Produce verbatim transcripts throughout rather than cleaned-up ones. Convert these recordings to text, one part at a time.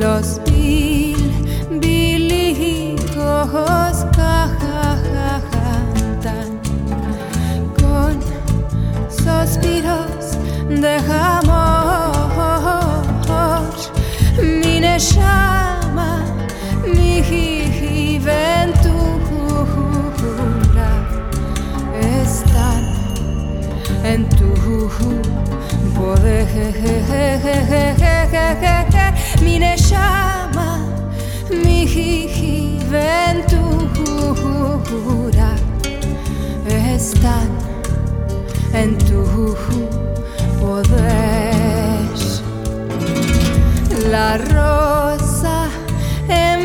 los mil, mil hijos cantan con suspiros de amor. Mi neshama, mi ventura están en tu poder. Mi neshama, mi ventura están en tu poder. La rosa en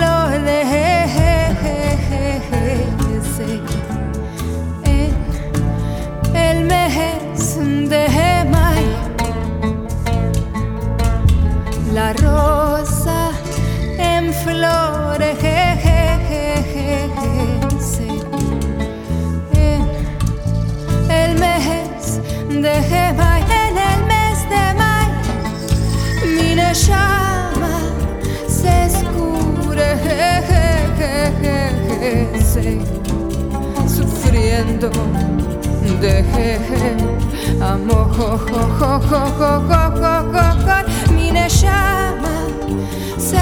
florece en el mes de mayo. La rosa en florece en el mes de mayo. En el mes de mayo mi neshama se escurece sufriendo de amor. Mi neshama se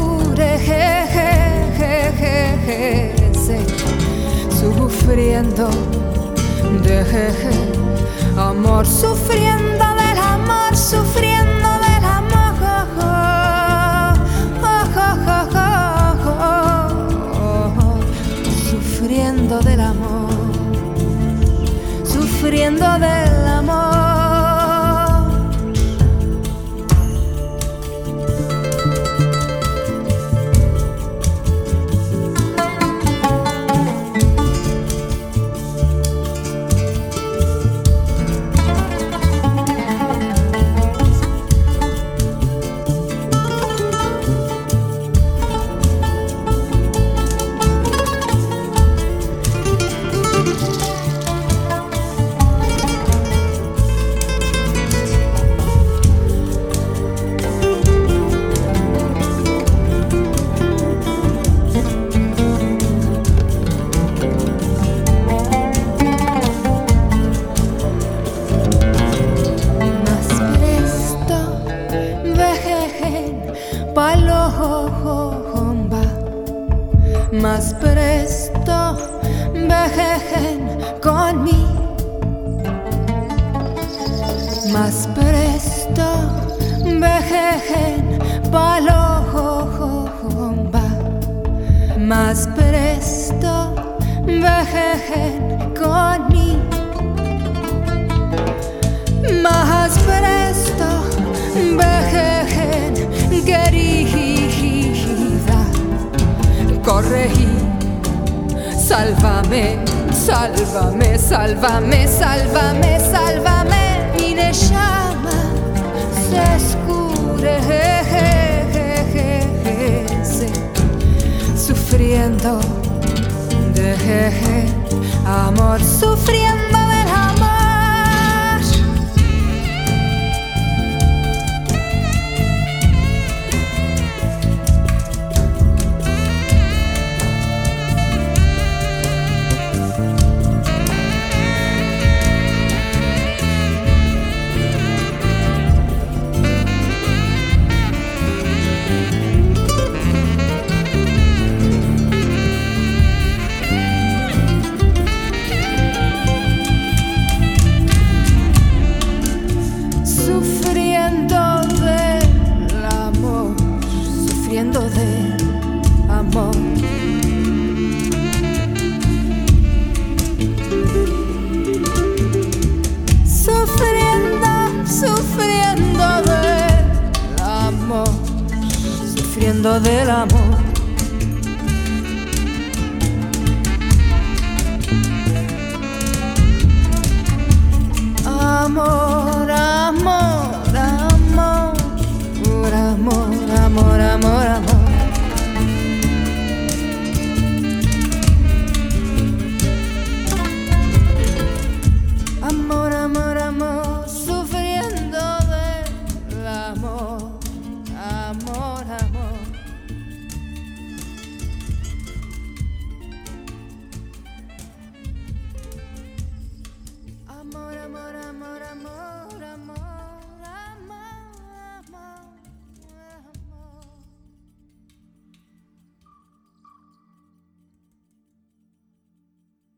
escurece sufriendo de amor, sufriendo del amor, sufriendo del amor, sufriendo del amor, sufriendo del amor. Palomba, más presto vejen con mí, más presto vejen palomba, más presto vejen con mí, más presto vejen querida, corregí, sálvame, sálvame, sálvame, sálvame, sálvame. Mi neshama se escurece sufriendo de amor, sufriendo del amor. Sufriendo del amor, amor, amor, amor, amor, amor, amor, amor. Amor, amor, amor, sufriendo del amor, amor, amor. amor, amor,